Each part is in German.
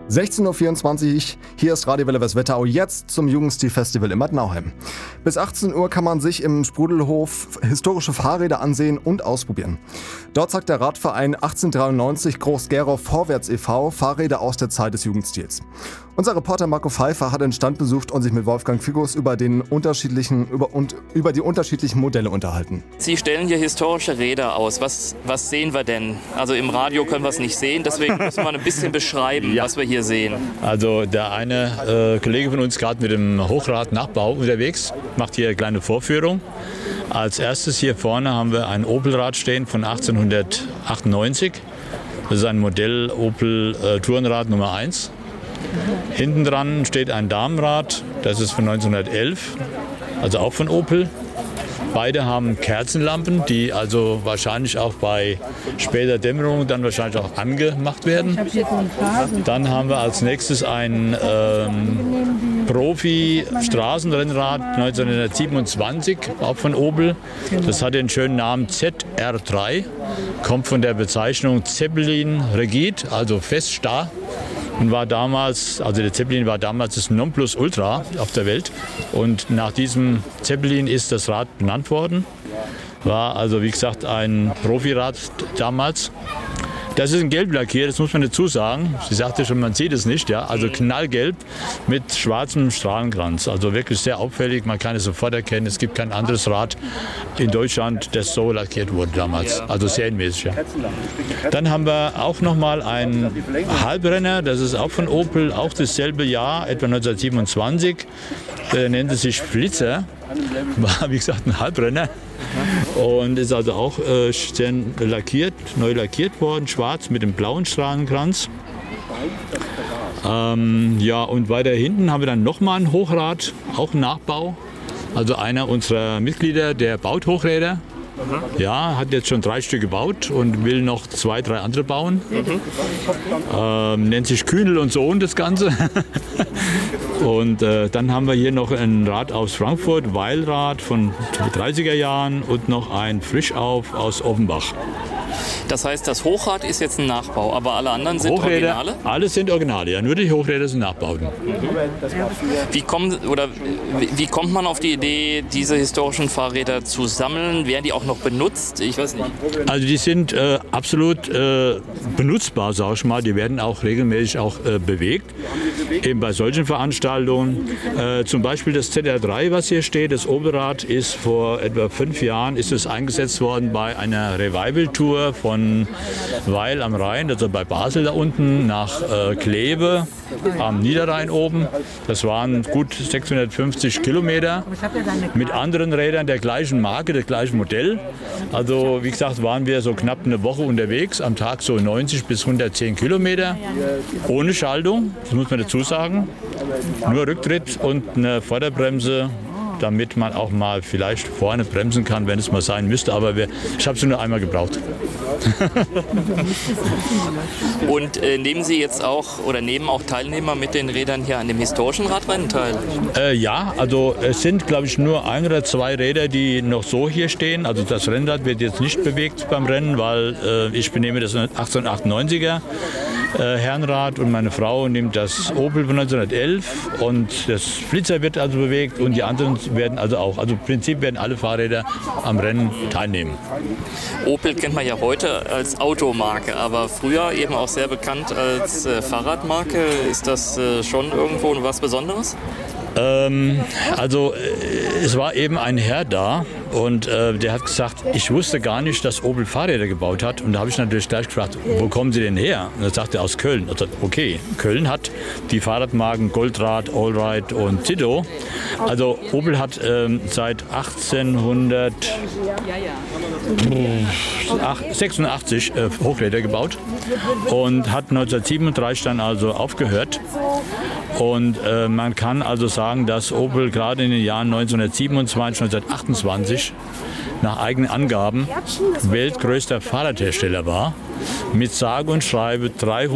16.24 Uhr, hier ist Radio Welle Westwetterau, jetzt zum Jugendstil-Festival in Bad Nauheim. Bis 18 Uhr kann man sich im Sprudelhof historische Fahrräder ansehen und ausprobieren. Dort zeigt der Radverein 1893 Groß-Gerau Vorwärts e.V. Fahrräder aus der Zeit des Jugendstils. Unser Reporter Marco Pfeiffer hat den Stand besucht und sich mit Wolfgang Figus über die unterschiedlichen Modelle unterhalten. Sie stellen hier historische Räder aus. Was sehen wir denn? Also im Radio können wir es nicht sehen, deswegen müssen wir ein bisschen beschreiben, was wir hier sehen. Also der eine Kollege von uns gerade mit dem Hochrad-Nachbau unterwegs, macht hier eine kleine Vorführung. Als erstes hier vorne haben wir ein Opelrad stehen von 1898. Das ist ein Modell Opel Tourenrad Nummer 1. Hinten dran steht ein Damenrad, das ist von 1911, also auch von Opel. Beide haben Kerzenlampen, die also wahrscheinlich auch bei später Dämmerung dann wahrscheinlich auch angemacht werden. Dann haben wir als nächstes ein Profi-Straßenrennrad 1927, auch von Opel. Das hat den schönen Namen ZR3, kommt von der Bezeichnung Zeppelin Rigid, also fest starr. Und war damals, also der Zeppelin war damals das Nonplusultra auf der Welt. Und nach diesem Zeppelin ist das Rad benannt worden. War also, wie gesagt, ein Profirad damals. Das ist ein gelb lackiert, das muss man dazu sagen. Sie sagte schon, man sieht es nicht, ja. Also knallgelb mit schwarzem Strahlenkranz. Also wirklich sehr auffällig, man kann es sofort erkennen. Es gibt kein anderes Rad in Deutschland, das so lackiert wurde damals. Also serienmäßig, ja. Dann haben wir auch nochmal einen Halbrenner, das ist auch von Opel, auch dasselbe Jahr, etwa 1927. Der nannte sich Flitzer, war wie gesagt ein Halbrenner. Und ist also auch neu lackiert worden, schwarz mit dem blauen Strahlenkranz. Und weiter hinten haben wir dann nochmal ein Hochrad, auch ein Nachbau. Also einer unserer Mitglieder, der baut Hochräder. Ja, hat jetzt schon 3 Stück gebaut und will noch 2, 3 andere bauen. Nennt sich Kühnel und Sohn das Ganze. Und dann haben wir hier noch ein Rad aus Frankfurt, Weilrad von 30er Jahren und noch ein Frischauf aus Offenbach. Das heißt, das Hochrad ist jetzt ein Nachbau, aber alle anderen sind Hochräder, Originale? Alles sind Originale, ja. Nur die Hochräder sind Nachbauten. Wie kommt man auf die Idee, diese historischen Fahrräder zu sammeln? Werden die auch noch benutzt? Ich weiß nicht. Also die sind absolut benutzbar, sag ich mal. Die werden auch regelmäßig auch bewegt. Eben bei solchen Veranstaltungen. Zum Beispiel das ZR3, was hier steht, das Oberrad, ist vor etwa 5 Jahren eingesetzt worden bei einer Revival-Tour von Weil am Rhein, also bei Basel da unten, nach Kleve am Niederrhein oben. Das waren gut 650 Kilometer mit anderen Rädern der gleichen Marke, des gleichen Modell. Also wie gesagt, waren wir so knapp eine Woche unterwegs, am Tag so 90 bis 110 Kilometer, ohne Schaltung, das muss man dazu sagen. Nur Rücktritt und eine Vorderbremse, damit man auch mal vielleicht vorne bremsen kann, wenn es mal sein müsste. Aber ich habe sie nur einmal gebraucht. Und nehmen Sie jetzt auch oder nehmen auch Teilnehmer mit den Rädern hier an dem historischen Radrennen teil? Ja, also es sind, glaube ich, nur 1 oder 2 Räder, die noch so hier stehen. Also das Rennrad wird jetzt nicht bewegt beim Rennen, weil ich benehme das 1898er. Herrenrad und meine Frau nimmt das Opel von 1911 und das Flitzer wird also bewegt und die anderen werden also auch. Also im Prinzip werden alle Fahrräder am Rennen teilnehmen. Opel kennt man ja heute als Automarke, aber früher eben auch sehr bekannt als Fahrradmarke. Ist das schon irgendwo was Besonderes? Es war eben ein Herr da und der hat gesagt, ich wusste gar nicht, dass Opel Fahrräder gebaut hat. Und da habe ich natürlich gleich gefragt, wo kommen Sie denn her? Und er sagte, aus Köln. Und okay, Köln hat die Fahrradmarken Goldrad, Allride und Zito. Also Opel hat seit 1886 Hochräder gebaut und hat 1937 dann also aufgehört. Und man kann also sagen, dass Opel gerade in den Jahren 1927, 1928 nach eigenen Angaben weltgrößter Fahrradhersteller war, mit sage und schreibe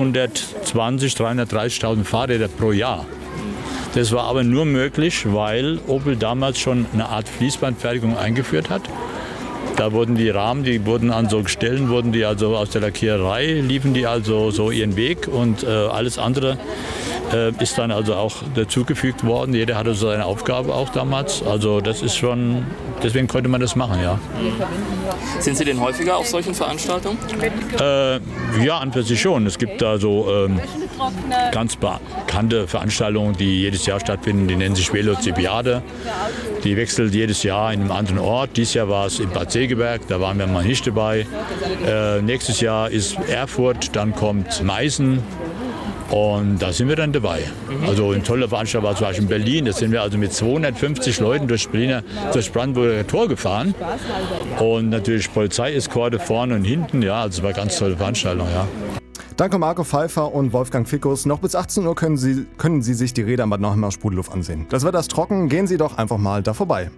330.000 Fahrräder pro Jahr. Das war aber nur möglich, weil Opel damals schon eine Art Fließbandfertigung eingeführt hat. Da wurden die Rahmen, die wurden an so Gestellen, wurden die also aus der Lackiererei, liefen die also so ihren Weg und alles andere ist dann also auch dazugefügt worden. Jeder hatte so seine Aufgabe auch damals. Also das ist schon, deswegen konnte man das machen, ja. Sind Sie denn häufiger auf solchen Veranstaltungen? Ja, an für sich schon. Es gibt da so ganz bekannte Veranstaltungen, die jedes Jahr stattfinden. Die nennen sich Velocipiade. Die wechselt jedes Jahr in einem anderen Ort. Dieses Jahr war es in Bad Segeberg, da waren wir mal nicht dabei. Nächstes Jahr ist Erfurt, dann kommt Meißen. Und da sind wir dann dabei. Also eine tolle Veranstaltung war zum Beispiel in Berlin. Da sind wir also mit 250 Leuten durchs Brandenburger Tor gefahren. Und natürlich Polizeieskorte vorne und hinten. Ja, also es war eine ganz tolle Veranstaltung. Ja. Danke Marco Pfeiffer und Wolfgang Fickus. Noch bis 18 Uhr können Sie sich die Räder am Bad Nauheimer Sprudelhof ansehen. Das Wetter ist trocken, gehen Sie doch einfach mal da vorbei.